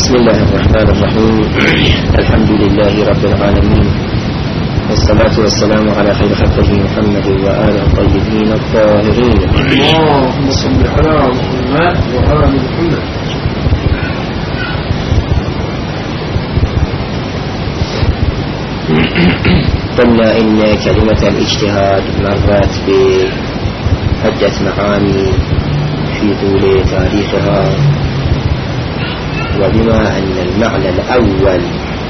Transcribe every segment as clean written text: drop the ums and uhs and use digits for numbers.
بسم الله الرحمن الرحيم. الحمد لله رب العالمين، والصلاة والسلام على خير خلقه محمد وآله الطيبين الطاهرين. اللهم صل على محمد وآل محمد. قلنا إن كلمة الاجتهاد مرت بعدة معاني في طول تاريخها، وبما أن المعنى الأول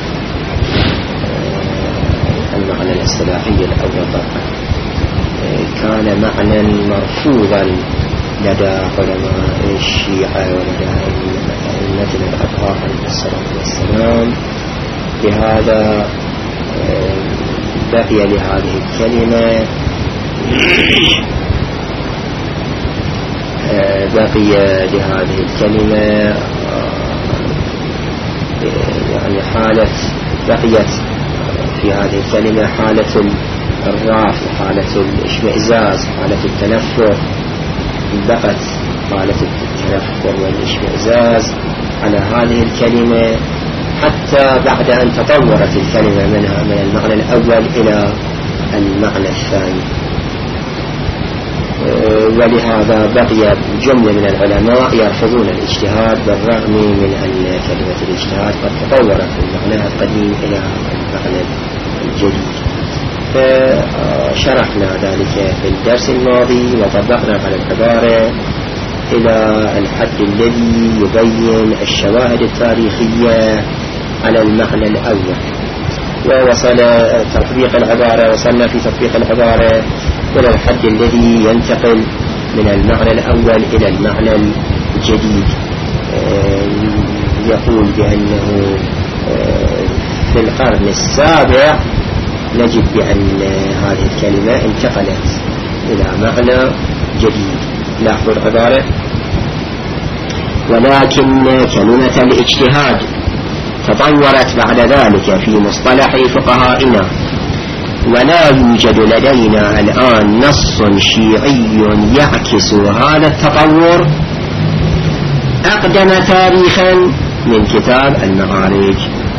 المعنى الاصطلاحي الأول كان معنى مرفوضا لدى علماء الشيعة ولدى أئمتنا الأطهار عليه الصلاة والسلام، لهذا بقي لهذه الكلمة يعني بقيت في هذه الكلمة حالة الرفض، حالة الاشمئزاز، حالة التنفر. بقت حالة التنفر والاشمئزاز على هذه الكلمة حتى بعد أن تطورت الكلمة منها من المعنى الأول إلى المعنى الثاني. ولهذا بقي جملة من العلماء يرفضون الاجتهاد بالرغم من أن كلمة الاجتهاد قد تطورت من معناها القديم إلى المعنى الجديد. فشرحنا ذلك في الدرس الماضي وطبقنا على العبارة إلى الحد الذي يبين الشواهد التاريخية على المعنى الأول، وصلنا في تطبيق العبارة إلى الحد الذي ينتقل من المعنى الأول إلى المعنى الجديد. يقول بأنه في القرن السابع نجد بأن هذه الكلمة انتقلت إلى معنى جديد. لاحظوا العبارة: ولكن كلمة الاجتهاد تطورت بعد ذلك في مصطلح فقهائنا، ولا يوجد لدينا الآن نص شيعي يعكس هذا التطور أقدم تاريخا من كتاب المعارج.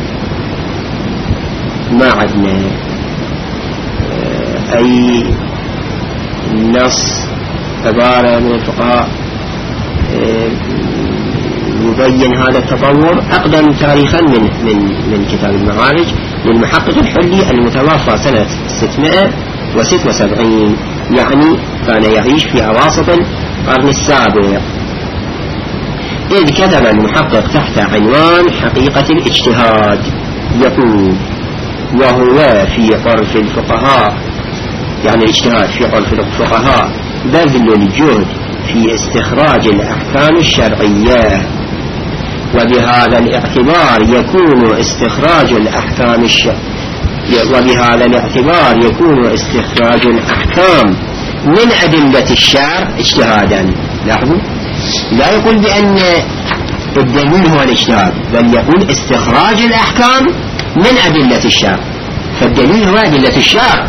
ما عندنا أي نص عبارة من الفقهاء يبين هذا التطور أقدم تاريخا من كتاب المعارج للمحقق الحلي المتوفى سنة 676، يعني كان يعيش في أواسط القرن السابع، إذ كتب المحقق تحت عنوان حقيقة الاجتهاد يقول: وهو في عرف الفقهاء، يعني الاجتهاد في عرف الفقهاء بذل الجهد في استخراج الأحكام الشرعية، وبهذا الاعتبار يكون استخراج الأحكام من أدلة الشرع اجتهادا. لاحظوا، لا يقول بأن الدليل هو الاجتهاد، بل يقول استخراج الأحكام من أدلة الشرع، فالدليل هو أدلة الشرع،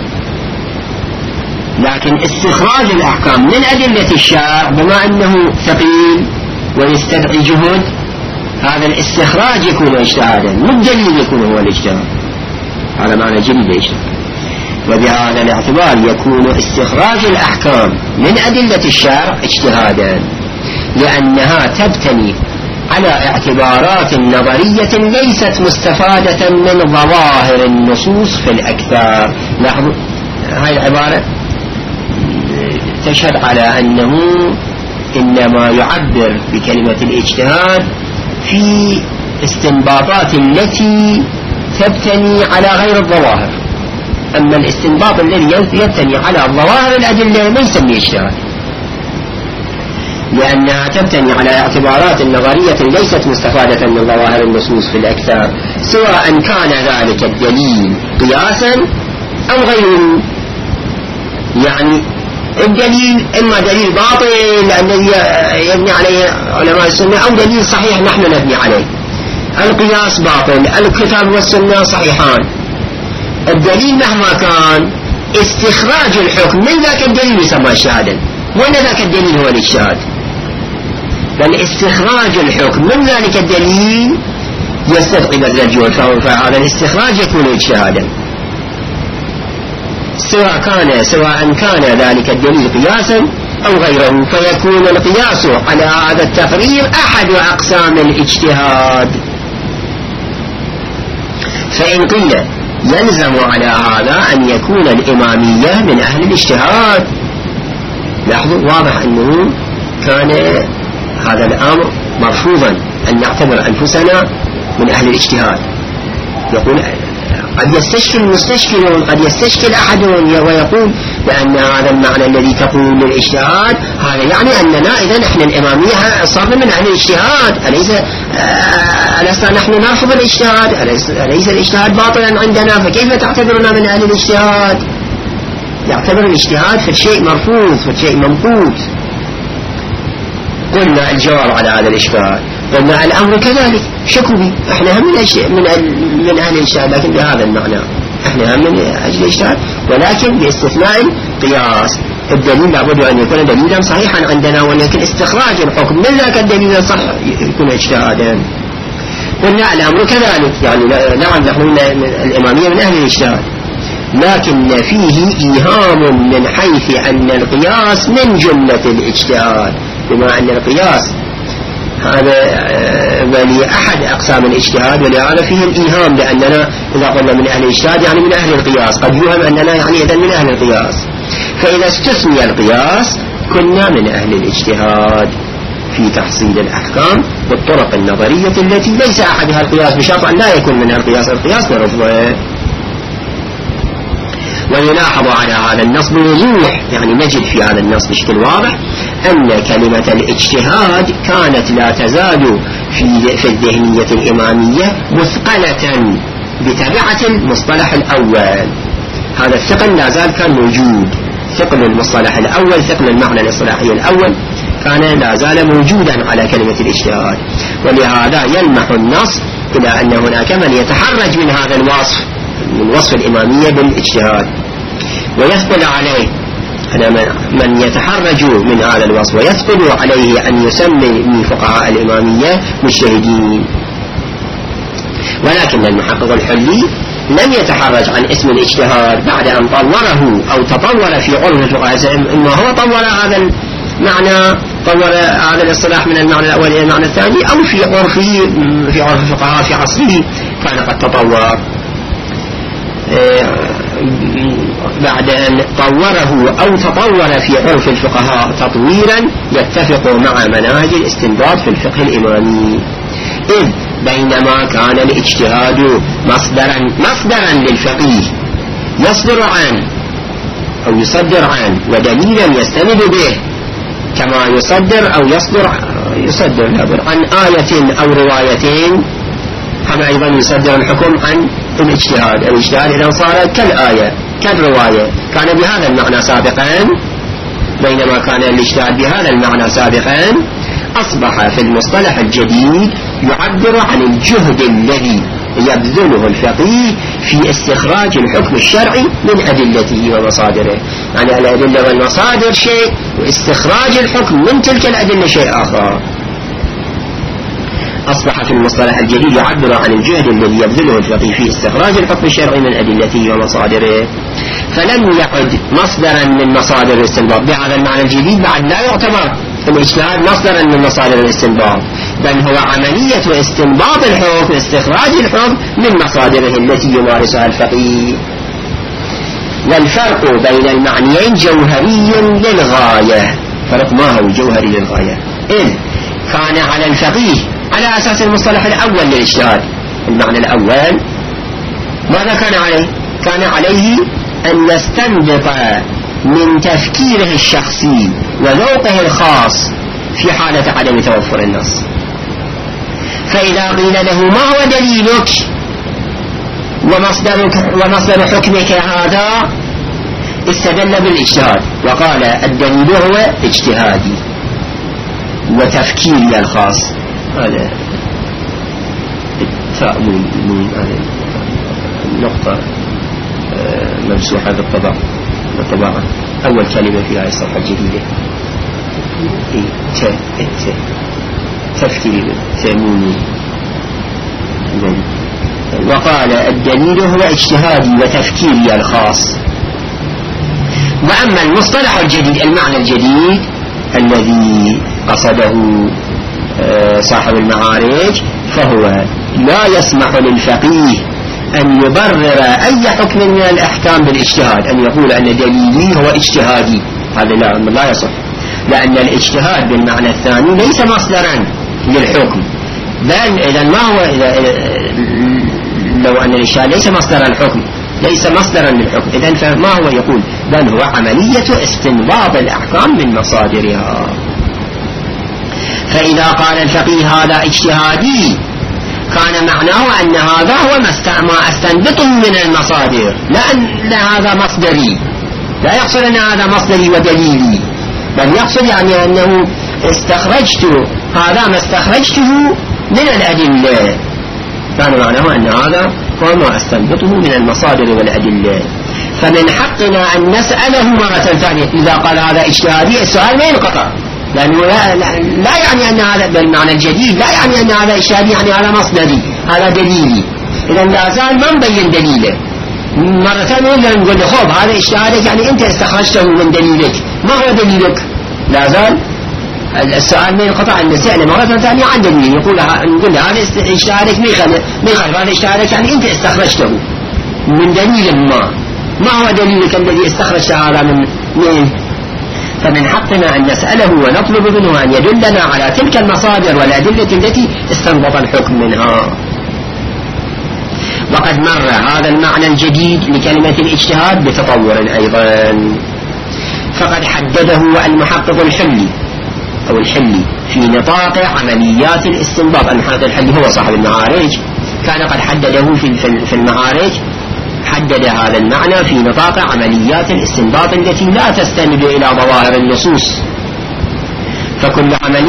لكن استخراج الأحكام من أدلة الشرع بما أنه ثقيل ويستدعي جهد، هذا الاستخراج يكون اجتهادا، والدليل يكون هو الاجتهاد. هذا معنى جديد الاجتهاد. وبهذا الاعتبار يكون استخراج الأحكام من أدلة الشرع اجتهادا، لأنها تبتني على اعتبارات نظرية ليست مستفادة من ظواهر النصوص في الأكثار. لاحظوا هاي العبارة تشهد على أنه إنما يعبر بكلمة الاجتهاد في استنباطات التي تبتني على غير الظواهر، أما الاستنباط الذي يبتني على ظواهر الأدلة ما يسميه اجتهاد، لأنها تبتني على اعتبارات نظرية ليست مستفادة من ظواهر النصوص في الأكثار، سواء كان ذلك الدليل قياسا أو غيره. يعني الدليل إما دليل باطل الذي يبني عليه علماء السنة، أو دليل صحيح نحن نبني عليه. القياس باطل، الكتاب والسنة صحيحان. الدليل مهما كان استخراج الحكم من ذاك الدليل يسمى اجتهادا، وأن ذاك الدليل هو الاجتهاد. بل استخراج الحكم من ذلك الدليل يستدعي بذل الجهد، فهذا الاستخراج يكون اجتهادا، سواء كان ذلك الدليل قياسا أو غيره، فيكون القياس على هذا التقرير أحد أقسام الاجتهاد. فإن قيل يلزم على هذا أن يكون الإمامية من أهل الاجتهاد، لاحظوا واضح أنه كان هذا الأمر مرفوضا أن نعتبر أنفسنا من أهل الاجتهاد. يقول قد يستشكل المستشكلون، قد يستشكل أحدهم ويقول بأن هذا المعنى الذي تقول للاجتهاد هذا يعني أننا إذا نحن الإمامية صرنا من أهل الاجتهاد، أليس نحن نرفض الاجتهاد؟ أليس الاجتهاد باطلا عندنا؟ فكيف تعتبرنا من أهل الاجتهاد؟ يعتبر الاجتهاد في شيء مرفوض، في شيء ممقوت. قلنا الجواب على هذا الإشكال، قلنا الأمر كذلك شكوا به، احنا هم من أهل الاجتهاد لكن بهذا المعنى، احنا هم من أجل الاجتهاد ولكن باستثناء القياس. الدليل لابد أن يكون دليلا صحيحا عندنا، ولكن استخراج الحكم من ذاك الدليل الصح يكون اجتهادا. قلنا الأمر كذلك، يعني نعم نحن الإمامية من أهل الاجتهاد، لكن فيه إيهام من حيث أن القياس من جملة الاجتهاد، بما أن القياس هذا ولي أحد أقسام الاجتهاد، ولهذا فيه الإيهام لأننا إذا قلنا من أهل الاجتهاد يعني من أهل القياس، قد يوهم أننا يعني إذن من أهل القياس. فإذا استثني القياس كنا من أهل الاجتهاد في تحصيل الأحكام بالطرق النظرية التي ليس أحدها القياس، بشرط أن لا يكون منها القياس نرفضه. ونلاحظ على هذا النص بوضوح، يعني نجد في هذا النص بشكل واضح أن كلمة الاجتهاد كانت لا تزال في الذهنية الإمامية مثقلة بتبعة المصطلح الأول. هذا الثقل لا زال كان موجود، ثقل المصطلح الأول، ثقل المعنى الاصطلاحي الأول كان لا زال موجودا على كلمة الاجتهاد. ولهذا يلمح النص إلى أن هناك من يتحرج من هذا الوصف، من وصف الإمامية بالاجتهاد، ويثقل عليه من يتحرج من هذا الوصف، ويثقل عليه أن يسمي من فقهاء الإمامية مجتهدين. ولكن المحقق الحلي لم يتحرج عن اسم الاجتهاد بعد أن طوره أو تطور في عرف الفقهاء، إنما هو طور هذا المعنى، طور هذا الاصطلاح من المعنى الأول إلى المعنى الثاني، أو في عرف الفقهاء في عصره كان قد تطور بعد أن طوره أو تطور في عرف الفقهاء تطويرا يتفق مع مناهج الاستنباط في الفقه الإمامي. إذ بينما كان الاجتهاد مصدرا للفقيه يصدر عنه أو يصدر عنه ودليلا يستند به، كما يصدر أو يصدر عن آية أو روايتين، كما أيضا يصدر الحكم عن الاجتهاد إذا صار كالآية كالرواية. كان بهذا المعنى سابقا، بينما كان الاجتهاد بهذا المعنى سابقا، أصبح في المصطلح الجديد يعبر عن الجهد الذي يبذله الفقيه في استخراج الحكم الشرعي من أدلته ومصادره. يعني الأدلة والمصادر شيء، واستخراج الحكم من تلك الأدلة شيء آخر. أصبح في المصطلح الجديد يعبر عن الجهد الذي يبذله الفقيه في استخراج الحكم الشرعي من أدلته ومصادره، فلم يعد مصدرا من مصادر الاستنباط. بهذا المعنى الجديد بعد لا يعتبر الاجتهاد مصدرا من مصادر الاستنباط، بل هو عملية استنباط الحكم، استخراج الحكم من مصادره التي يمارسها الفقيه. والفرق بين المعنيين جوهري للغاية. فرق ما هو جوهري للغاية؟ إذ كان على الفقيه على أساس المصطلح الأول للاجتهاد، المعنى الأول ماذا كان عليه؟ كان عليه أن يستنبط من تفكيره الشخصي وذوقه الخاص في حالة عدم توفر النص. فإذا قيل له ما هو دليلك ومصدر حكمك هذا، استدل بالاجتهاد وقال الدليل هو اجتهادي وتفكيري الخاص. هذا التاء من النقطة ممسوحة بالطباعة، أول كلمة في هذه الصفحة الجديدة. تفكيري سيموني. وقال الدليل هو اجتهادي وتفكيري الخاص. وأما المصطلح الجديد المعنى الجديد الذي قصده صاحب المعارج فهو لا يسمح للفقيه أن يبرر أي حكم من الأحكام بالاجتهاد، أن يقول أن دليلي هو اجتهادي، هذا لا يصح، لأن الاجتهاد بالمعنى الثاني ليس مصدرا للحكم، بل إذا ما هو لو أن الاجتهاد ليس مصدرا الحكم ليس مصدرا للحكم، إذا فما هو يقول بل هو عملية استنباط الأحكام من مصادرها. فإذا قال الفقيه هذا اجتهادي كان معناه أن هذا هو ما استنبطه من المصادر، لأن هذا مصدري، لا يقصد أن هذا مصدري ودليلي، بل يقصد يعني أنه هذا ما استخرجته من الأدلة، كان معناه أن هذا هو ما استنبطه من المصادر والأدلة. فمن حقنا أن نسأله مرة ثانية إذا قال هذا اجتهادي، السؤال ما ينقطع، لأنه لا يعني أن هذا بالمعنى الجديد، لا يعني أن هذا اجتهادي يعني هذا مصدري، هذا دليلي، إذا لا زال ما نبين دليله. مرة ثانية نقول له خب هذا اجتهادك يعني أنت استخرجته من دليلك، ما هو دليلك؟ لا زال السؤال ما ينقطع أن نسأله مرة ثانية عن دليل، نقول له هذا اجتهادك ما يخالف، هذا اجتهادك يعني أنت استخرجته من دليل ما هو دليلك الذي استخرجت هذا من. فمن حقنا أن نسأله ونطلب منه أن يدلنا على تلك المصادر والأدلة التي استنبط الحكم منها. وقد مر هذا المعنى الجديد لكلمة الاجتهاد بتطور أيضا، فقد حدده المحقق الحلي في نطاق عمليات الاستنباط. المحقق الحلي هو صاحب المعارج، كان قد حدده في المعارج، حدد هذا المعنى في نطاق عمليات الاستنباط التي لا تستند إلى ظواهر النصوص. فكل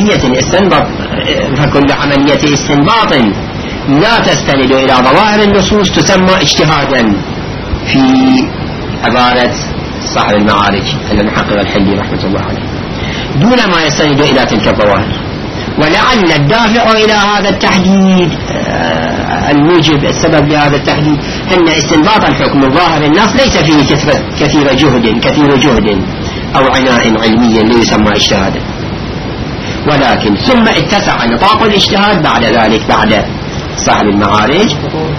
عملية استنباط لا تستند إلى ظواهر النصوص تسمى اجتهادا في عبارة صاحب المعارج المحقق الحلي رحمة الله عليه، دون ما يستند إلى تلك الظواهر. ولعل الدافع إلى هذا التحديد الموجب السبب لهذا التحديد أن استنباط الحكم من ظاهر النص ليس فيه كثير جهد أو عناء علمي ليسمى اجتهادا، ولكن ثم اتسع نطاق الاجتهاد بعد ذلك بعد صاحب المعارج.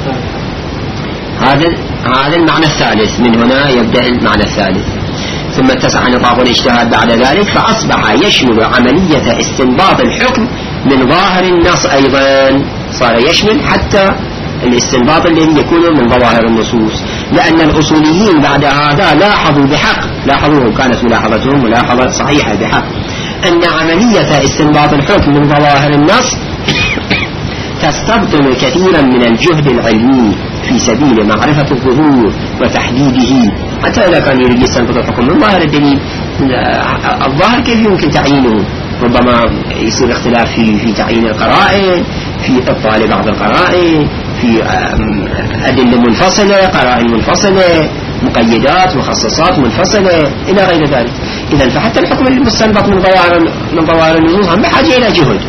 هذا المعنى الثالث، من هنا يبدأ المعنى الثالث. ثم اتسع نطاق الاجتهاد بعد ذلك فأصبح يشمل عملية استنباط الحكم من ظاهر النص أيضا، صار يشمل حتى الاستنباط الذي يكون من ظواهر النصوص، لأن الأصوليين بعد هذا لاحظوا كانت ملاحظتهم ملاحظة صحيحة بحق، أن عملية استنباط الحكم من ظواهر النص تستبطن كثيرا من الجهد العلمي في سبيل معرفة الظهور وتحديده. حتى إذا كان يريد يستنبط الحكم من ظاهر الدليل، الظاهر كيف يمكن تعيينه؟ ربما يصير اختلاف في تعيين القرائن، في إبطال بعض القرائن، في أدلة منفصلة، قرائن منفصلة، مقيدات مخصصات منفصلة إلى غير ذلك. إذا فحتى الحكم المستنبط من ظواهر النصوص هم بحاجة إلى جهد.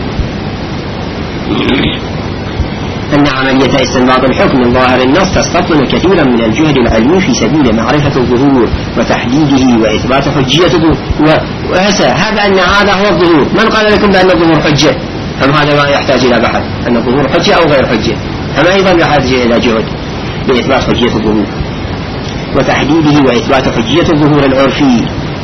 أن عملية استنباط الحكم من ظاهر النص تستبطن كثيرا من الجهد العلمي في سبيل معرفة الظهور وتحديده وإثبات حجيته. هذا أن هذا هو الظهور، من قال لكم بأن الظهور حجة؟ أم هذا ما يحتاج إلى بحث أن الظهور حجة أو غير حجة؟ أم أيضا يحتاج إلى جهد لإثبات حجية الظهور وتحديده وإثبات حجية الظهور العرفي.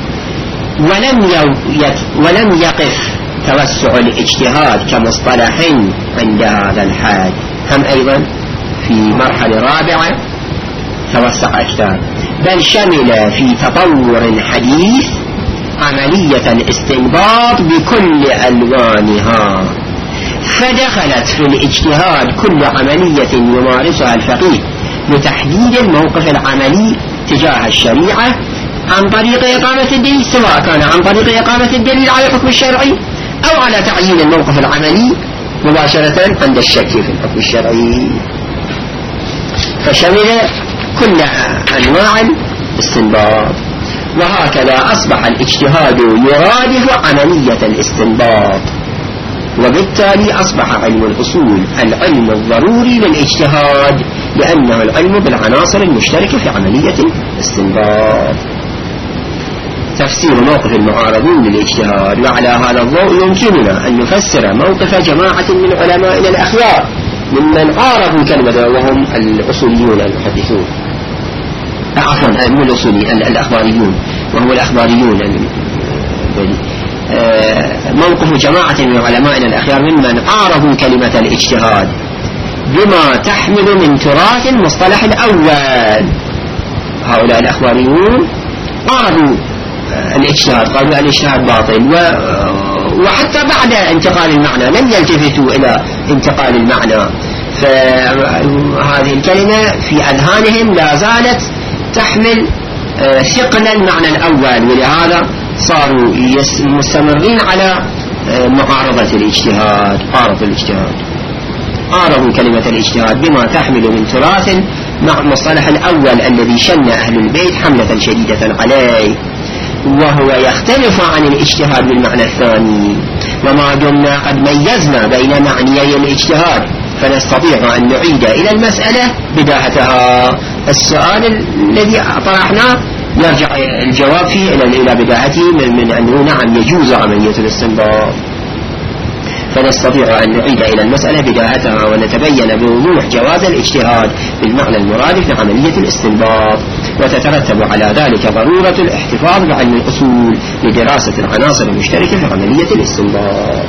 ولم يقف توسع الاجتهاد كمصطلح عند هذا الحد، هم أيضا في مرحلة رابعة توسع أكثر، بل شمل في تطور حديث عملية الاستنباط بكل ألوانها، فدخلت في الاجتهاد كل عملية يمارسها الفقيه لتحديد الموقف العملي تجاه الشريعة عن طريق إقامة الدليل، سواء كان عن طريق إقامة الدليل على الحكم الشرعي أو على تعيين الموقف العملي مباشرة عند الشك في الحكم الشرعي. فشمل كل أنواع الاستنباط. وهكذا أصبح الاجتهاد يرادف عملية الاستنباط، وبالتالي أصبح علم الأصول العلم الضروري للاجتهاد، لأنه العلم بالعناصر المشتركة في عملية الاستنباط. تفسير موقف المعارضين للاجتهاد. وعلى هذا الضوء يمكننا أن نفسر موقف جماعة من علمائنا الأخيار ممن عارضوا كلمة، وهم الأصوليون المحدثون، عفوا مو الأصوليين، الأخباريون، وهو الأخباريون. موقف جماعة من علمائنا الأخيار ممن عارضوا كلمة الاجتهاد بما تحمل من تراث المصطلح الأول. هؤلاء الأخباريون عارضوا الاجتهاد، قالوا الاجتهاد باطل، وحتى بعد انتقال المعنى لم يلتفتوا إلى انتقال المعنى، فهذه الكلمة في أذهانهم لا زالت تحمل ثقل المعنى الأول، ولهذا صاروا مستمرين على معارضة الاجتهاد. عارضوا كلمة الاجتهاد بما تحمل من تراث مع المصطلح الأول الذي شن أهل البيت حملة شديدة عليه، وهو يختلف عن الاجتهاد بالمعنى الثاني. وما دمنا قد ميزنا بين معنيي الاجتهاد فنستطيع أن نعيد إلى المسألة بداهتها. السؤال الذي طرحناه يرجع الجواب فيه إلى بداهته من أنه نعم يجوز عملية الاستنباط، فنستطيع أن نعيد إلى المسألة بداهتها ونتبين بوضوح جواز الاجتهاد بالمعنى المرادف لعملية الاستنباط، وتترتب على ذلك ضرورة الاحتفاظ بعلم الأصول لدراسة العناصر المشتركة في عملية الاستنباط.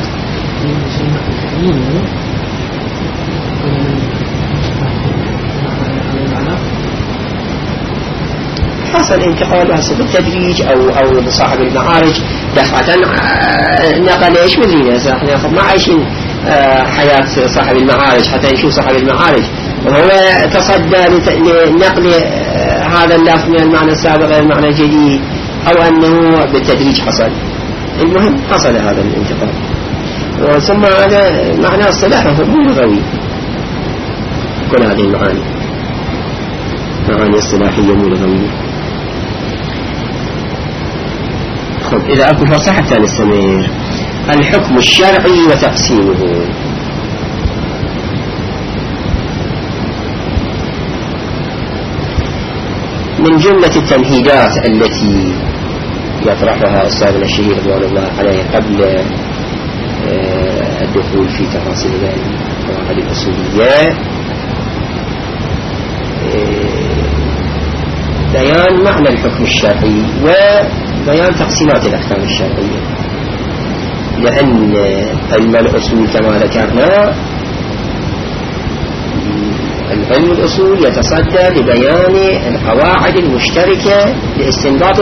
حصل انتقال بالتدريج أو صاحب المعارج دفعة نقل ايش مدرينا، احنا ما عايشين حياة صاحب المعارج حتى نشوف صاحب المعارج، وهو تصدى لنقل هذا اللفظ من المعنى السابق إلى المعنى الجديد، أو أنه بالتدريج حصل. المهم حصل هذا الانتقال، وثم هذا معنى اصطلاحه مو لغوي. كل هذه المعاني معاني اصطلاحية مو لغوية. خب إذا أكو فرصة حتى نستمر. الحكم الشرعي وتقسيمه. من جملة التمهيدات التي يطرحها أستاذنا الشهير رضوان الله عليه قبل الدخول في تفاصيل القواعد الأصولية بيان معنى الحكم الشرعي وبيان تقسيمات الأحكام الشرعية، لأن علم الأصول كما ذكرنا العلم الأصول يتصدى لبيان القواعد المشتركة لاستنباط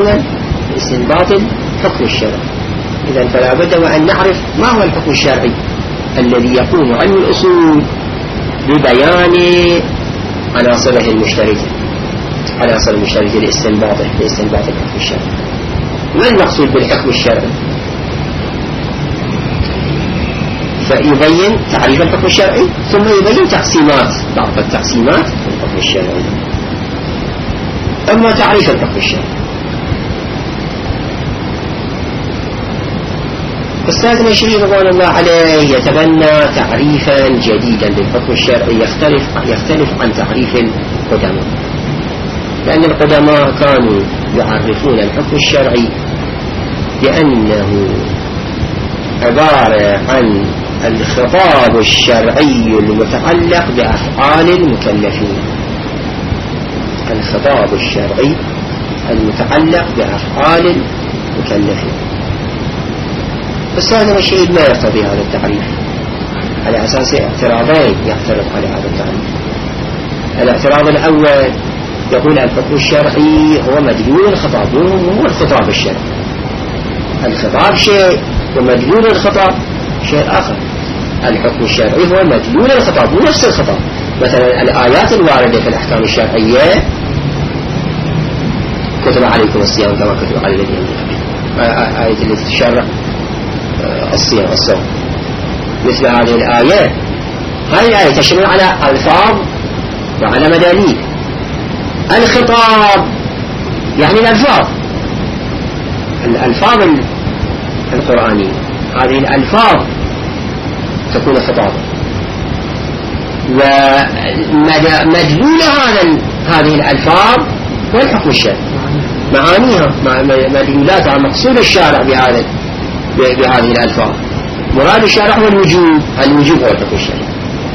الحكم الشرعي. إذن فلا بد وأن نعرف ما هو الحكم الشرعي الذي يقوم علم الأصول ببيان عناصره المشتركة، عناصر المشتركة لاستنباط الحكم الشرعي. ما المقصود بالحكم الشرعي؟ فيبين تعريف الحكم الشرعي، ثم يبين تقسيمات بعض التقسيمات الحكم الشرعي. أما تعريف الحكم الشرعي، أستاذنا الشهير رضوان الله عليه يتبنى تعريفا جديدا للحكم الشرعي يختلف عن تعريف القدماء، لأن القدماء كانوا يعرفون الحكم الشرعي بأنه عبارة عن الخطاب الشرعي المتعلق بأفعال المكلفين. الخطاب الشرعي المتعلق بأفعال المكلفين. أستاذنا الشهيد ما يقتضي هذا التعريف، على أساس اعتراضين يعترض على هذا التعريف. الاعتراض الأول يقول الحكم الشرعي هو مدلول الخطاب، هو الخطاب الشرعي. الخطاب شيء ومدلول الخطاب شيء آخر. الحكم الشرعي هو مدلول الخطاب ونفس الخطاب. مثلا الآيات الواردة في الأحكام الشرعية كتب عليكم الصيام كما كتب على الذين من قبلكم، آية التي تشرع الصيام الصوم، مثل هذه الآية. هذه الآية تشمل على ألفاظ وعلى مداليل. الخطاب يعني الألفاظ القرآنية، هذه الألفاظ تكون خطابا. ومدلول هذه الألفاظ هو الحكم الشرعي، معانيها مدلولاتها، مقصود الشارع بهذه الألفاظ. مراد الشارع هو الوجوب هو الحكم الشرعي.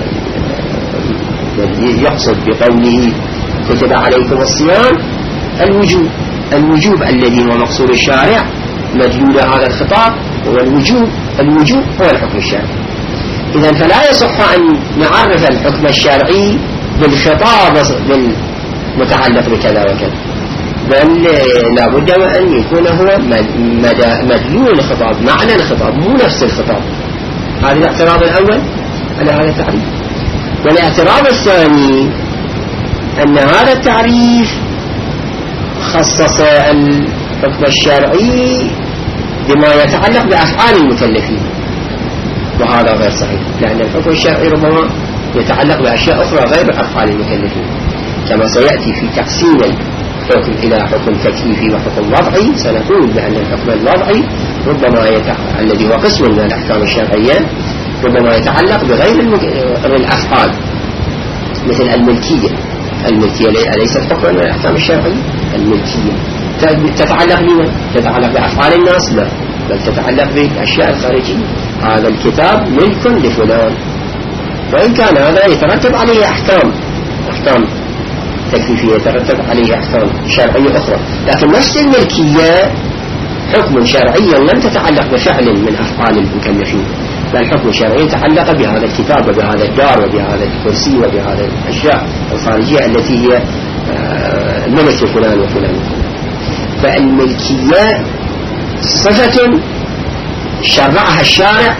يقصد بقوله كتب عليكم الصيام الوجوب الذي هو مقصود الشارع، مدلول هذا الخطاب هو الوجوب هو الحكم الشرعي. إذن فلا يصح أن نعرف الحكم الشرعي بالخطاب بالمتعلق بكذا وكذا، بل لابد أن يكون هو مدلول الخطاب، معنى الخطاب، مو نفس الخطاب. هذا الاعتراض الأول على هذا التعريف. والاعتراض الثاني أن هذا التعريف خصص الحكم الشرعي بما يتعلق بأفعال المكلفين، وهذا غير صحيح، لأن الحكم الشرعي ربما يتعلق بأشياء أخرى غير أفعال المكلفين، كما سيأتي في تقسيم الحكم إلى حكم تكليفي وحكم وضعي. سنقول بأن الحكم الوضعي ربما الذي هو قسم من الأحكام الشرعية ربما يتعلق بغير الأفعال، مثل الملكية أليست حكما من الأحكام الشرعية؟ الملكية تتعلق بمن؟ تتعلق بأفعال الناس؟ لا، بل تتعلق بالأشياء الخارجية. هذا الكتاب ملك لفلان، وإن كان هذا يترتب عليه أحكام تكليفية، يترتب عليه أحكام شرعية أخرى، لكن نفس الملكية حكم شرعي لم تتعلق بفعل من أفعال المكلفين، بل حكم شرعي يتعلق بهذا الكتاب وبهذا الدار وبهذا الكرسي وبهذا الأشياء الخارجية التي هي ملك فلان وفلان. فالملكية صفة شرعها الشارع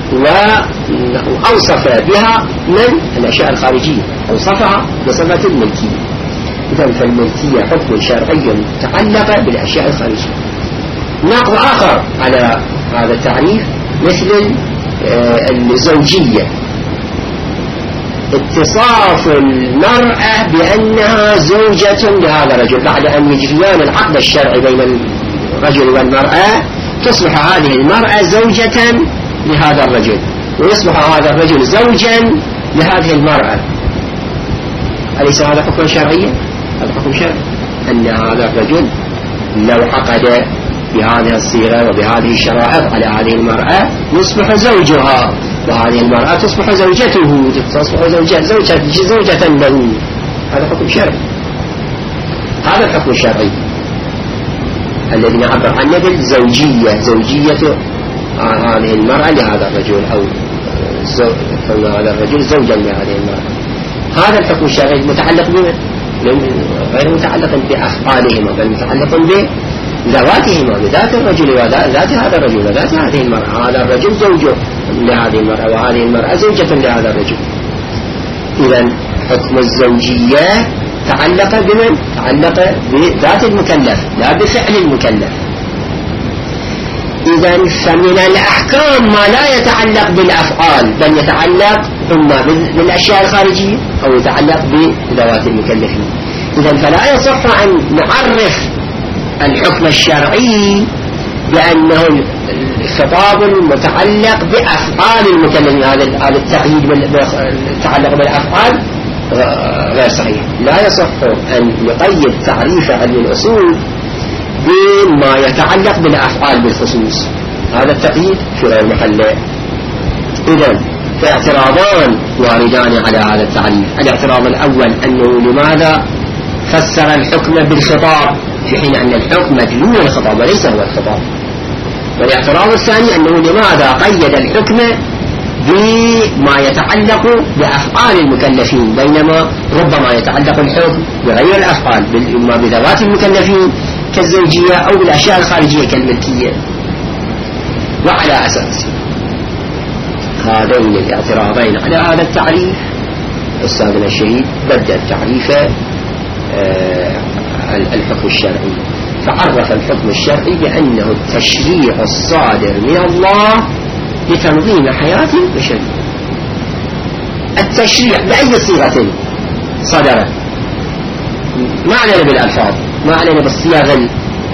وأوصف بها من الأشياء الخارجية، أوصفها بصفة الملكية. إذن فالملكية حكم شرعي تعلق بالأشياء الخارجية. نقض آخر على هذا التعريف مثل الزوجية، اتصاف المرأة بأنها زوجة لهذا الرجل بعد أن يجريان العقد الشرعي بين الرجل والمرأة، تصبح هذه المرأة زوجة لهذا الرجل، ويصبح هذا الرجل زوجا لهذه المرأة. أليس هذا حكم شرعي؟ هذا حكم شرعي، أن هذا الرجل لو عقد بهذه الصيغة وبهذه الشرائط على هذه المرأة يصبح زوجها، وهذه المرأة تصبح زوجته، تصبح زوجة له. هذا حكم شرعي. هذا الحكم الشرعي الذي نعبر عنه بالزوجية، زوجية هذه المرأة لهذا الرجل، أو كون هذا الرجل زوجا لهذه المرأة. هذا الحكم الشرعي متعلق بمن؟ غير متعلق بأفعالهما، بل متعلق بذواتهما، بذات الرجل وذات هذا الرجل وذات هذه المرأة. هذا الرجل زوجه لهذه المرأة وهذه المرأة زوجة لهذا الرجل. إذن حكم الزوجية تعلق بمن؟ تعلق بذات المكلف لا بفعل المكلف. إذن فمن الأحكام ما لا يتعلق بالأفعال، بل يتعلق إما بالأشياء الخارجية أو يتعلق بذوات المكلفين. إذن فلا يصح أن نعرف الحكم الشرعي بأنه خطاب متعلق بأفعال المكلفين. هذا التقييد يتعلق بالأفعال غير صحيح. لا يصح أن نقيد تعريف علم الأصول بما يتعلق بالأفعال بالخصوص، هذا التقييد في غير محله. إذن فاعتراضان واردان على هذا التعريف. الاعتراض الأول أنه لماذا فسر الحكم بالخطاب في حين أن الحكم مدلول الخطاب وليس هو الخطاب. والاعتراض الثاني أنه لماذا قيد الحكم بما يتعلق بأفعال المكلفين، بينما ربما يتعلق الحكم بغير الأفعال، إما بذوات المكلفين كالزوجية أو بالأشياء الخارجية كالملكية. وعلى أساس هذين الاعتراضين على هذا التعريف أستاذنا الشهيد بدأ تعريف الحكم الشرعي، فعرف الحكم الشرعي بأنه التشريع الصادر من الله لتنظيم حياة البشر. التشريع بأي صيغة صدر، ما علينا بالألفاظ، ما علينا بالصيغ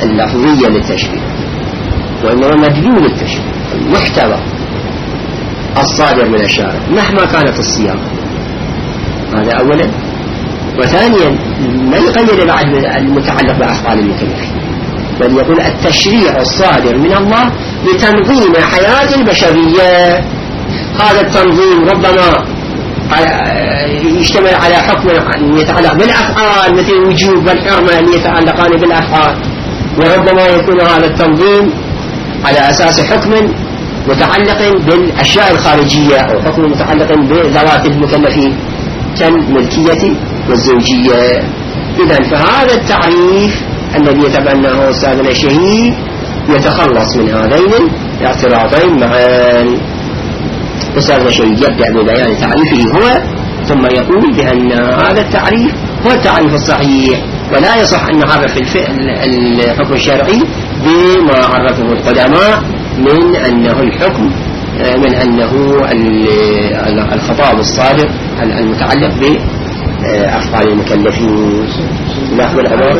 اللفظية للتشريع، وإنما مدلول التشريع، المحتوى الصادر من الشارع مهما كانت الصياغة. هذا أولا. وثانيا ما يقيد بعد المتعلق بأفعال المكلفين، بل يقول التشريع الصادر من الله لتنظيم حياة البشرية. هذا التنظيم ربما يشتمل على حكم يتعلق بالأفعال مثل الوجوب والحرمة اللي يتعلقان بالأفعال، وربما يكون هذا التنظيم على أساس حكم متعلق بالأشياء الخارجية أو حكم متعلق بذوات المكلفين كالملكية والزوجية. إذن فهذا التعريف الذي يتبناه أستاذنا الشهيد يتخلص من هذين الاعتراضين معا. أستاذنا الشهيد يبدأ ببيان تعريفه هو، ثم يقول بأن هذا التعريف هو التعريف الصحيح، ولا يصح أن نعرف الحكم الشرعي بما عرفه القدماء من أنه الحكم، من أنه الخطاب الصادر المتعلق بأفعال المكلفين. لاحظوا العبارة،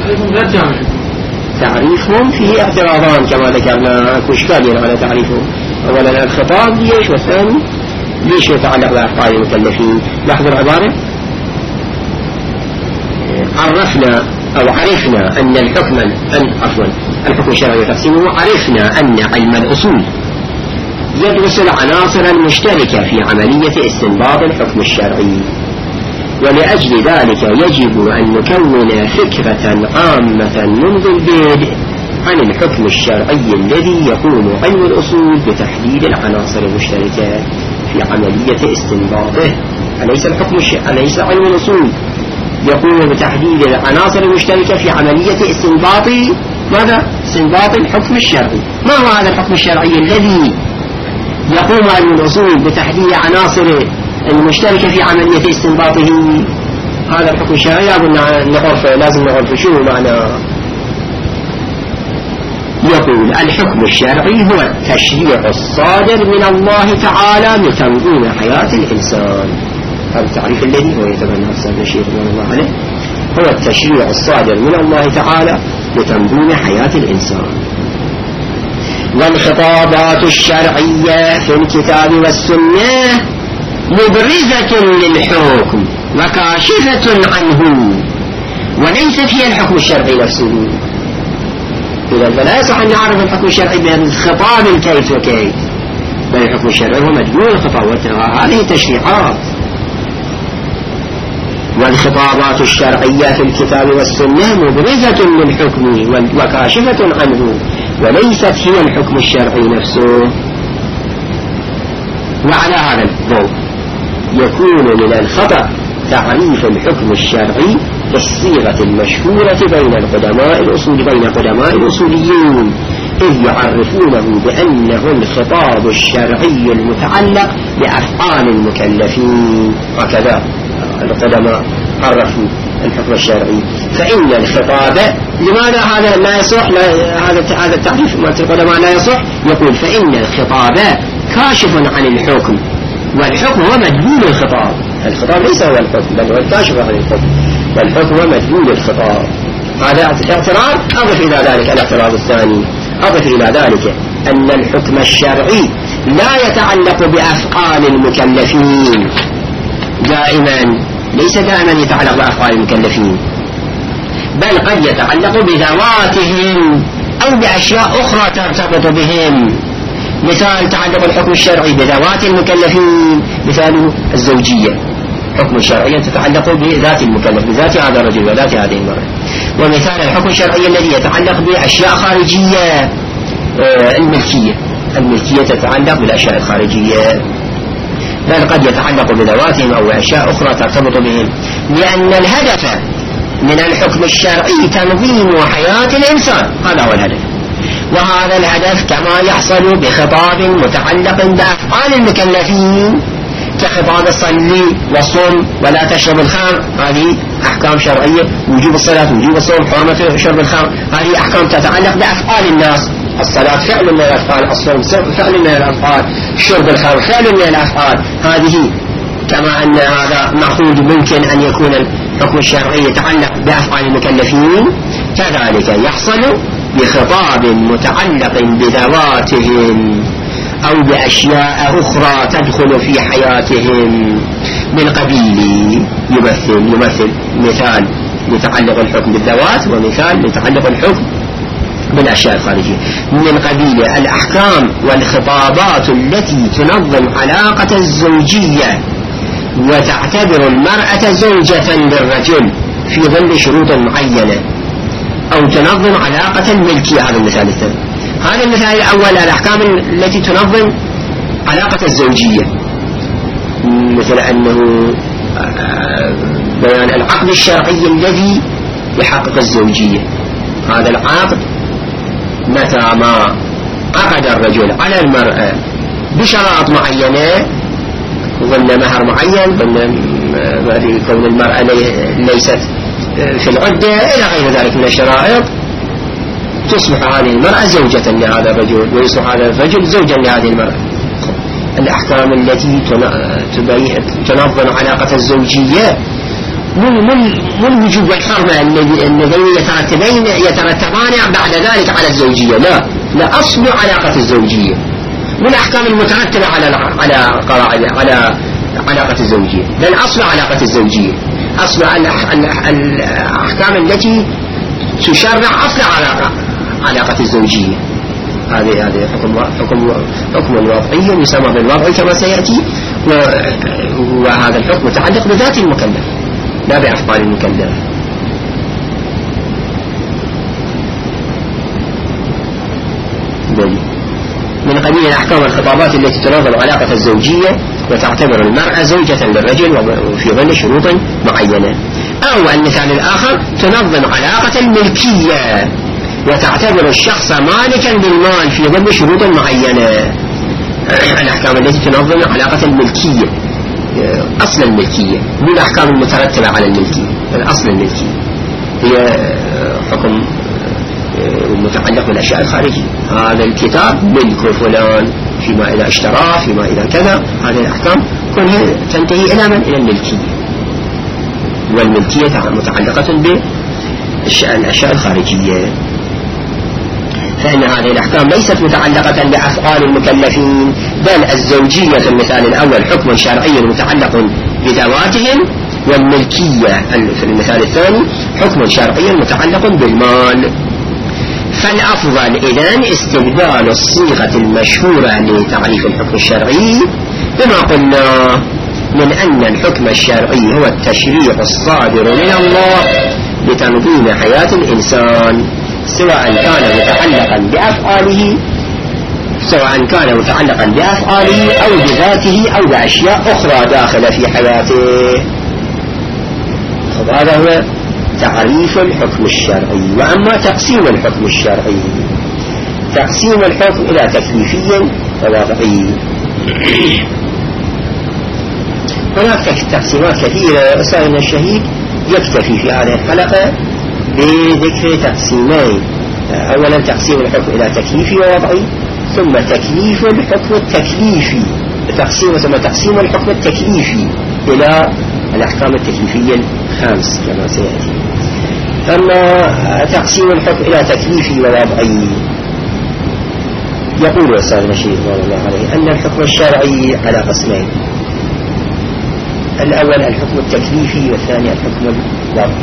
تعريفهم فيه اعتراضان كما ذكرنا، اكو اشكال على تعريفهم. اولا الخطاب ليش، والثاني ليش يتعلق بأفعال المكلفين. لاحظوا العبارة، عرفنا أو عرفنا أن الحكم الشرعي تقسيمه. عرفنا أن علم الأصول يدرس العناصر المشتركة في عملية استنباط الحكم الشرعي، ولأجل ذلك يجب أن نكون فكرة عامة منذ البدء عن الحكم الشرعي الذي يقوم علم الأصول بتحديد العناصر المشتركة في عملية استنباطه. أليس علم الأصول يقوم بتحديد العناصر المشتركة في عملية استنباط ماذا؟ استنباط الحكم الشرعي. ما هو هذا الحكم الشرعي الذي يقوم علم الأصول بتحديد عناصر المشتركة في عملية استنباطه؟ هذا الحكم الشرعي لازم نعرف شو معنى. يقول الحكم الشرعي هو التشريع الصادر من الله تعالى لتنظيم حياة الإنسان. هذا التعريف الذي هو يتبنى أستاذ الشيخ رضوان الله عليه، هو التشريع الصادر من الله تعالى لتنظيم حياة الإنسان. والخطابات الشرعية في الكتاب والسنة مبرزة للحكم وكاشفة عنه، وليست هي الحكم الشرعي نفسه. إذا فلا يصح أن نعرف الحكم الشرعي بالخطاب الكيف وكيف، بل الحكم الشرعي هو مجموع الخطاب، هذه تشريعات. والخطابات الشرعية في الكتاب والسنة مبرزة للحكم وكاشفة عنه، وليست هي الحكم الشرعي نفسه. وعلى هذا الضوء يكون من الخطأ تعريف الحكم الشرعي بالصيغة المشهورة بين قدماء الأصوليين، إذ يعرفونه بأنه الخطاب الشرعي المتعلق بأفعال المكلفين. هكذا القدماء عرفوا الحكم الشرعي. فإن الخطاب، لماذا هذا لا يصح؟ هذا التعريف مالت القدماء لا يصح. يقول فإن الخطاب كاشف عن الحكم، والحكم هو مدلول الخطاب. الخطاب ليس هو الحكم بل هو الكاشف عن الحكم، والحكم هو مدلول الخطاب. هذا اعتراض. أضف إلى ذلك الاعتراض الثاني، أضف إلى ذلك أن الحكم الشرعي لا يتعلق بأفعال المكلفين دائما، ليس دائما يتعلق بأفعال المكلفين، بل قد يتعلق بذواتهم أو بأشياء أخرى ترتبط بهم. مثال تعلق الحكم الشرعي بذوات المكلفين، مثال الزوجية، حكم شرعي تتعلق بذات المكلف، بذات هذا الرجل وذات هذه المرأة. ومثال الحكم الشرعي الذي يتعلق بأشياء خارجية، الملكية تتعلق بالأشياء الخارجية، بل قد يتعلق بذواتهم أو أشياء أخرى ترتبط بهم، لأن الهدف من الحكم الشرعي تنظيم حياة الإنسان. هذا هو الهدف، وهذا الهدف كما يحصل بخطاب متعلق بأفعال المكلفين كخطاب الصلي والصوم ولا تشرب الخمر، هذه أحكام شرعية. وجوب الصلاة، وجوب الصوم، حرمة شرب الخمر، هذه أحكام تتعلق بأفعال الناس. الصلاة فعل من الأفعال، الصوم فعل من الأفعال، شرب الخمر فعل من الأفعال. هذه كما أن هذا مأخوذ ممكن أن يكون الحكم الشرعي يتعلق بأفعال المكلفين، كذلك يحصل بخطاب متعلق بذواتهم أو بأشياء أخرى تدخل في حياتهم من قبيل يمثل مثال يتعلق الحكم بالذوات ومثال يتعلق الحكم بالأشياء الخارجية من قبيل الأحكام والخطابات التي تنظم علاقة الزوجية وتعتبر المرأة زوجة للرجل في ظل شروط معينة أو تنظم علاقة الملكية. هذا المثال الثاني. هذا المثال الأول الأحكام التي تنظم علاقة الزوجية مثل أنه بيان العقد الشرعي الذي يحقق الزوجية. هذا العقد متى ما عقد الرجل على المرأة بشرائط معينة ضمن مهر معين ضمن كون المرأة ليست في العدة إلى غير ذلك من الشرائط تصبح هذه المرأة زوجة لهذا الرجل ويصبح هذا الرجل زوجا لهذه المرأة. الأحكام التي تنظم علاقة الزوجية مو الوجوب والحرمة الذين يترتبان بعد ذلك على الزوجية. لا أصل علاقة الزوجية والأحكام المترتبة على علاقة الزوجية بل أصل علاقة الزوجية أصل الأحكام التي تشرع أصل علاقة الزوجية. هذا حكم وضعي يسمى بالوضع كما سيأتي وهذا الحكم متعلق بذات المكلف لا بأفعال المكلف. من قبيل الأحكام والخطابات التي تنظم علاقة الزوجية وتعتبر المرأة زوجة للرجل وفي ظل شروط معينة. أو المثال الآخر تنظم علاقة الملكية وتعتبر الشخص مالكا بالمال في ظل شروط معينة. الأحكام التي تنظم علاقة الملكية أصل الملكية مو الأحكام المترتبة على الملكية. الأصل الملكية هي حكم متعلق بالأشياء الخارجية. هذا الكتاب ملك فلان فيما إذا اشتراه فيما إذا كذا. هذه الأحكام كلها تنتهي إلى من؟ إلى الملكية. والملكية متعلقة بالأشياء الخارجية. فإن هذه الأحكام ليست متعلقة بأفعال المكلفين بل الزوجية في المثال الأول حكم شرعي متعلق بذواتهم والملكية في المثال الثاني حكم شرعي متعلق بالمال. فالأفضل إذن استبدال الصيغة المشهورة لتعريف الحكم الشرعي بما قلنا من أن الحكم الشرعي هو التشريع الصادر من الله لتنظيم حياة الإنسان سواء كان متعلقا بأفعاله أو بذاته أو بأشياء أخرى داخلة في حياته. هذا هو تعريف الحكم الشرعي. وأما تقسيم الحكم الشرعي تقسيم الحكم إلى تكليفي ووضعي. هناك تقسيمات كثيرة. أستاذنا الشهيد يكتفي في هذه الحلقة بذكر تقسيمين. أولا تقسيم الحكم إلى تكليفي ووضعي ثم تكليف الحكم التكليفي ثم تقسيم الحكم التكليفي إلى الأحكام التكليفية الخمس كما سيأتي. أما تقسيم الحكم إلى تكليفي ووضعي يقول أستاذنا الشهيد رضي الله عليه أن الحكم الشرعي على قسمين. الأول الحكم التكليفي والثاني الحكم الوضعي.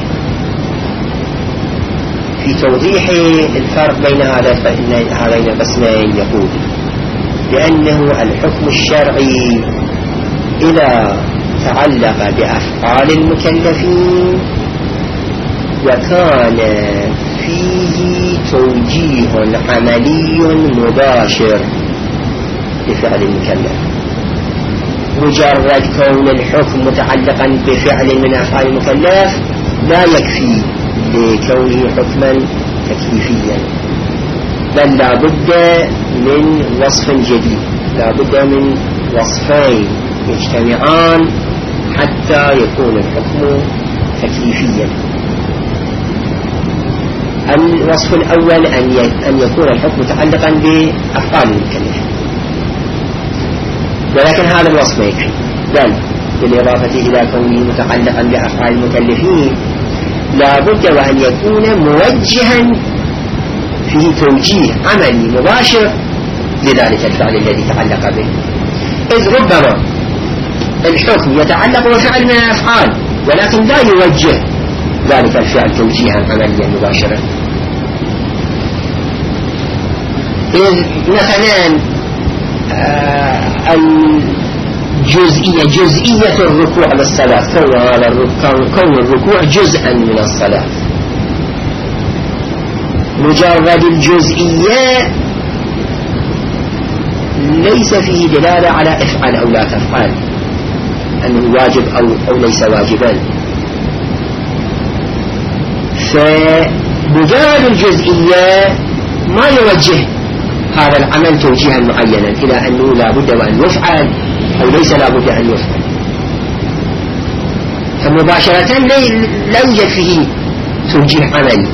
في توضيح الفرق بين هذين القسمين يقول بأنه الحكم الشرعي إذا تعلق بأفعال المكلفين وكان فيه توجيه عملي مباشر لفعل المكلف. مجرد كون الحكم متعلقا بفعل من أفعال المكلف لا يكفي لكونه حكما تكليفيا بل لا بد من وصف جديد. لا بد من وصفين يجتمعان حتى يكون الحكم تكليفيا. الوصف الأول أن يكون الحكم متعلقا بأفعال المكلف ولكن هذا الوصف ما يكفي بل بالإضافة إلى كونه متعلقا بأفعال المكلفين لا بد وأن يكون موجها فيه توجيه عملي مباشر لذلك الفعل الذي تعلق به، إذ ربما الحكم يتعلق بفعل من الأفعال ولكن لا يوجه ذلك الفعل توجيها عمليا مباشرة. إذ مثلا جزئية الركوع للصلاة، كون الركوع جزءا من الصلاة، مجرد الجزئية ليس فيه دلالة على افعل أو لا تفعل، أنه واجب أو ليس واجبا. فمجرد الجزئية ما يوجه هذا العمل توجيها معينا إلى أنه لا بد وأن يفعل أو ليس لا بد أن يفعل، فمباشرة لا يوجد فيه توجيه عملي.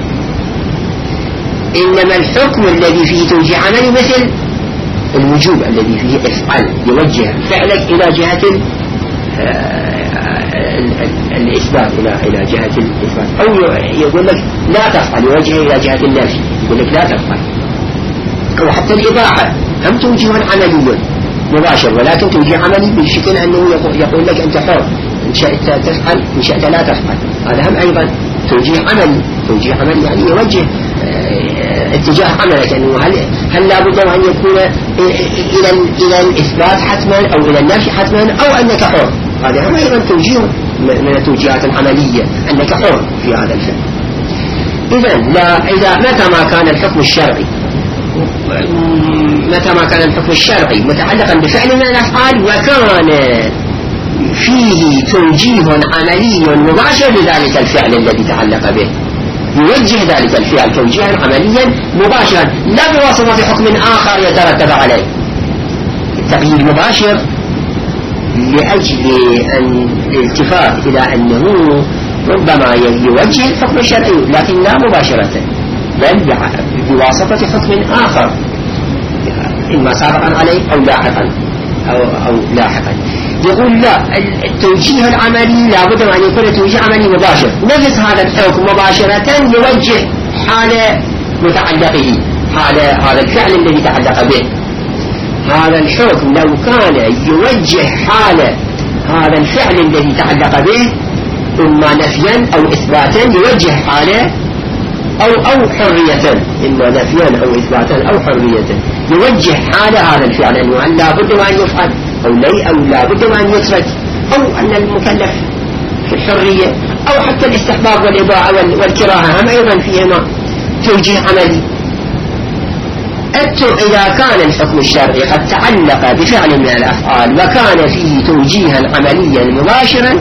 إنما الحكم الذي فيه توجيه عملي مثل الوجوب الذي فيه افعل، يوجه فعلك إلى جهة الإثبات، إلى جهة الإثبات، أو يقول لك لا تفعل، يوجه إلى جهة النفي، يقول لك لا تفعل. أو حتى الإباحة هم توجيه عملي مباشر، ولكن توجيه عملي بشكل أنه يقول لك أنت حر، إن شئت تفعل إن شئت لا تفعل. هذا هم أيضا توجيه عملي. توجيه عملي يعني يوجه اتجاه عملك، أنه هل لا بد أن يكون إلى الإثبات حتما أو إلى النفي حتما أو أنك حر. هذا هم أيضا توجيه من التوجيهات العملية، أنك حر في هذا الفعل. إذا متى ما كان الحكم الشرعي متعلقا بفعل من الأفعال وكان فيه توجيه عملي مباشر لذلك الفعل الذي تعلق به، يوجه ذلك الفعل توجيها عمليا مباشرا لا بواسطة حكم آخر يترتب عليه. التغيير مباشر لأجل الالتفات إلى أنه ربما يوجه الحكم الشرعي لكن لا مباشرة، بل بواسطة حكم آخر إما سابقا عليه أو لاحقا أو لاحقا. يقول لا، التوجيه العملي لا بد أن يكون توجيه عملي مباشر، نفس هذا الحكم مباشرة يوجه حال متعلقه، حال هذا الفعل الذي تعلق به. هذا الحكم لو كان يوجه حال هذا الفعل الذي تعلق به إما نفيا أو إثباتا، يوجه حاله أو حرية، إما نفيا أو إثباتا أو حرية، يوجه حال هذا الفعل أنه لا بد أن يفعل أو لا بد أن يترك، أو أن المكلف في الحرية، أو حتى الاستحباب والإباحة والكراهة هم أيضا فيهما توجيه عملي. إذا كان الحكم الشرعي قد تعلق بفعل من الأفعال وكان فيه توجيها عمليا مباشرا،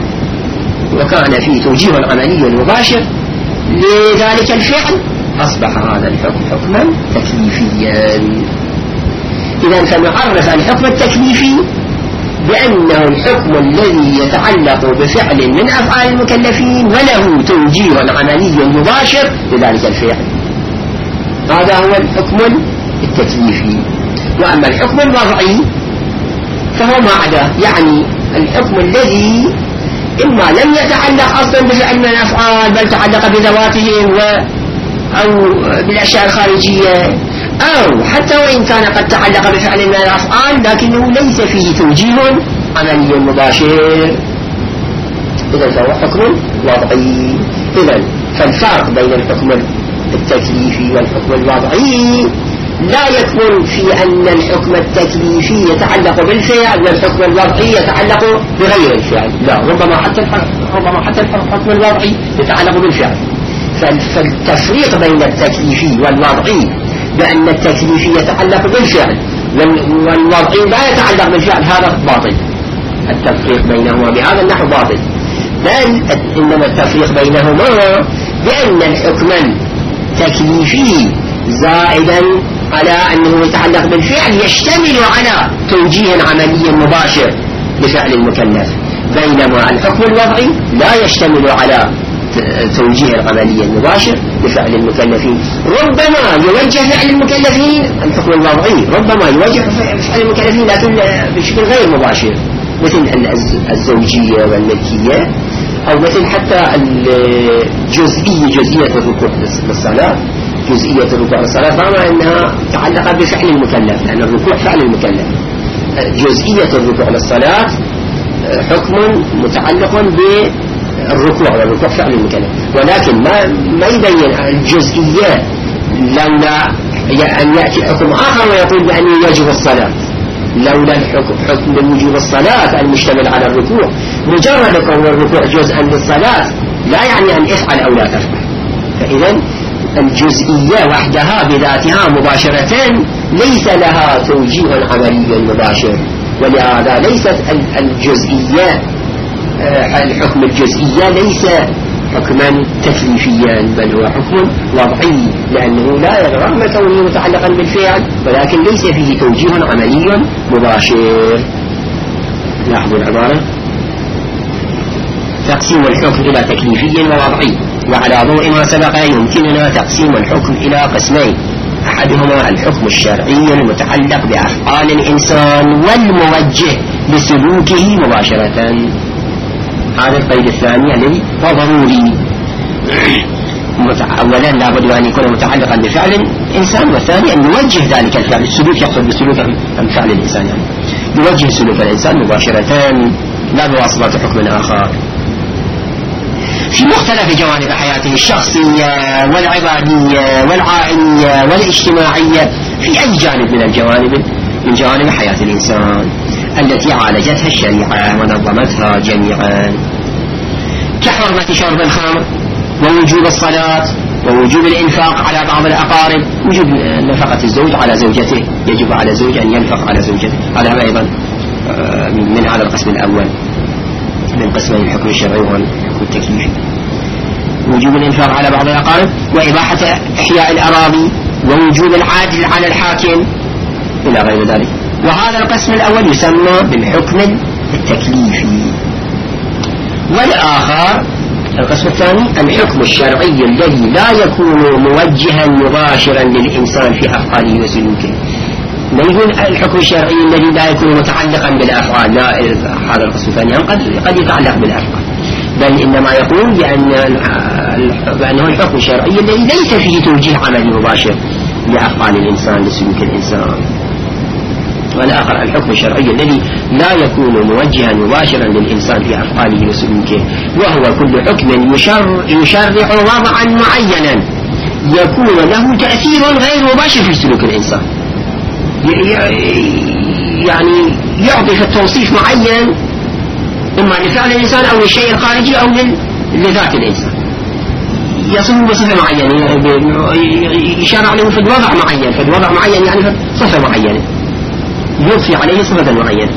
مباشر لذلك الفعل، أصبح هذا الحكم حكما تكليفيا. إذا فنعرف الحكم التكليفي بأنه الحكم الذي يتعلق بفعل من أفعال المكلفين وله توجيه عملي مباشر لذلك الفعل، هذا هو الحكم التكليفي. وأما الحكم الوضعي فهو ما عدا، يعني الحكم الذي إما لم يتعلق أصلا بفعل من الأفعال بل تعلق بذواتهم أو بالأشياء الخارجية، أو حتى وإن كان قد تعلق بفعل من الأفعال لكنه ليس فيه توجيه عملي مباشر، إذا فهو حكم وضعي. إذا فالفرق بين الحكم التكليفي والحكم الوضعي لا يكمن في أن الحكم التكليفي يتعلق بالفعل والحكم الوضعي يتعلق بغير الفعل، لا، ربما حتى الحكم الوضعي يتعلق بالفعل. فالتفريق بين التكليفي والوضعي بأن التكليفي يتعلق بالفعل والوضعي لا يتعلق بالفعل هذا باطل، التفريق بينهما بهذا النحو باطل، بل إنما التفريق بينهما بأن الحكم التكليفي زائدا على أنه يتعلق بالفعل يشتمل على توجيه عملي مباشر لفعل المكلف، بينما الحكم الوضعي لا يشتمل على توجيه العملي المباشر لفعل المكلفين. ربما يوجه فعل المكلفين الحكم الوضعي، ربما يوجه فعل المكلفين لكن بشكل غير مباشر، مثل الزوجية والملكية، أو مثل حتى جزئية الركوع للصلاة، جزئية الركوع للصلاة طالما أنها تعلق بفعل المكلف، لأن الركوع فعل المكلف. جزئية الركوع للصلاة حكم متعلق بالركوع، والركوع فعل المكلف، ولكن ما يبين الجزئية لولا أن يأتي حكم آخر ويقول بأنه يجب الصلاة. لولا الحكم بوجوب الصلاة المشتمل على الركوع، مجرد كون الركوع جزءا للصلاة لا يعني أن افعل أو لا تفعل. فإذا الجزئية وحدها بذاتها مباشرة ليس لها توجيه عملي مباشر، ولهذا ليست الجزئية الحكم الجزئية ليس حكما تكليفيا، بل هو حكم وضعي، لأنه لا رغم كونه متعلقا بالفعل ولكن ليس فيه توجيه عملي مباشر. لاحظوا العبارة: تقسيم الحكم إلى تكليفي ووضعي. وعلى ضوء ما سبق يمكننا تقسيم الحكم إلى قسمين: أحدهما الحكم الشرعي المتعلق بأفعال الإنسان والموجه لسلوكه مباشرة. هذا القيد الثاني الذي هو ضروري. أولا لابد أن يكون متعلقا بفعل الإنسان، والثاني أن يوجه ذلك الفعل. السلوك يقصد بسلوك فعل الإنسان، يعني يوجه سلوك الإنسان مباشرة لا بواسطة حكم آخر في مختلف جوانب حياته الشخصية والعبادية والعائلية والاجتماعية، في أي جانب من الجوانب من جوانب حياة الإنسان التي عالجتها الشريعة ونظمتها جميعا، كحرمة شرب الخمر، ووجوب الصلاة، ووجوب الإنفاق على بعض الأقارب، وجوب نفقة الزوج على زوجته، يجب على الزوج أن ينفق على زوجته. هذا أيضا من هذا القسم الأول من قسمين الحكم الشرعي والحكم التكليفي. وجوب الإنفاق على بعض الأقارب، وإباحة إحياء الأراضي، ووجوب العدل على الحاكم، إلى غير ذلك. وهذا القسم الأول يسمى بالحكم التكليفي. والآخر القسم الثاني الحكم الشرعي الذي لا يكون موجها مباشرا للإنسان في أفعاله وسلوكه. لا يقول الحكم الشرعي الذي لا يكون متعلقا بالأفعال، لا، هذا القسم الثاني قد يتعلق بالأفعال، بل إنما يقول بأنه الحكم الشرعي الذي ليس فيه توجيه عملي مباشر لأفعال الإنسان لسلوك الإنسان. والآخر الحكم الشرعي الذي لا يكون موجها مباشرا للإنسان في أفعاله وسلوكه، وهو كل حكم يشرع وضعا معينا يكون له تأثير غير مباشر في سلوك الإنسان، يعني يعطي في التوصيف معين إما لفعل الإنسان أو للشيء الخارجي أو لذات الإنسان، يصفه بصفة معينة، يشرع له في الوضع معين، في الوضع معين يعني في صفة معينة، يضفي عليه صفة معينة.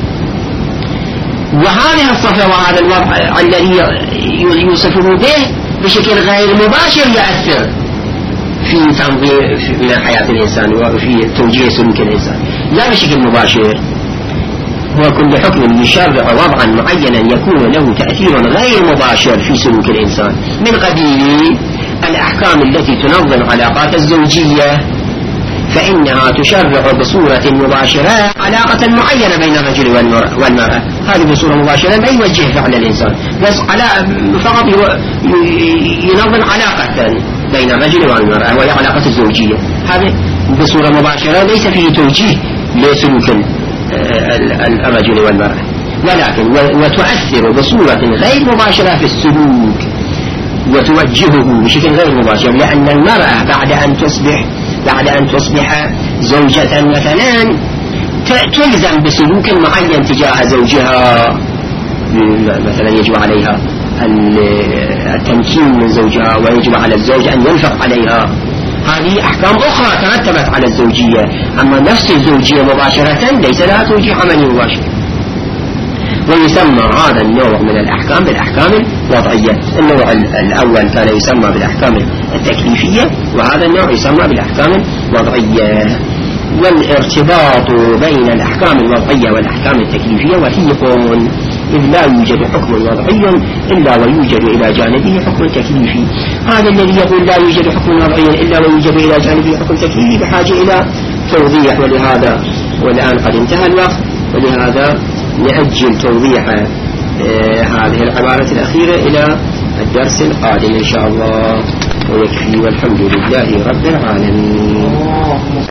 وهذه الصفة وهذا الوضع الذي يوصفه به بشكل غير مباشر يأثر في تنظيم حياة الإنسان وفي توجيه سلوك الإنسان، لا بشكل مباشر. هو كل حكم يشرع وضعا معينا يكون له تأثير غير مباشر في سلوك الإنسان، من قبيل الأحكام التي تنظم علاقات الزوجية، فإنها تشرع بصورة مباشرة علاقة معينة بين الرجل والمرأة. هذه بصورة مباشرة ما يوجه فعل الإنسان، بس فقط ينظم علاقة بين الرجل والمرأة وهي علاقة الزوجية. هذه بصورة مباشرة ليس فيه توجيه لسلوك الرجل والمرأة، ولكن وتؤثر بصورة غير مباشرة في السلوك وتوجهه بشكل غير مباشر، لأن المرأة بعد أن تصبح زوجة مثلا تلزم بسلوك معين تجاه زوجها، مثلا يجب عليها التمكين من زوجها، ويجب على الزوج أن ينفق عليها. هذه أحكام أخرى ترتبت على الزوجية، أما نفس الزوجية مباشرة ليس لها توجيه عملي مباشر. ويسمى هذا النوع من الأحكام بالأحكام الوضعية. النوع الأول كان يسمى بالأحكام التكليفية، وهذا النوع يسمى بالأحكام الوضعية. والارتباط بين الأحكام الوضعية والأحكام التكليفية وثيق، إذ لا يوجد حكم وضعي إلا ويوجد إلى جانبه حكم تكليفي. هذا الذي يقول لا يوجد حكم وضعي إلا ويوجد إلى جانبه حكم تكليفي بحاجة إلى توضيح، ولهذا والآن قد انتهى الوقت، ولهذا نأجل توضيح هذه العبارة الأخيرة إلى الدرس القادم إن شاء الله. ويكفي، والحمد لله رب العالمين.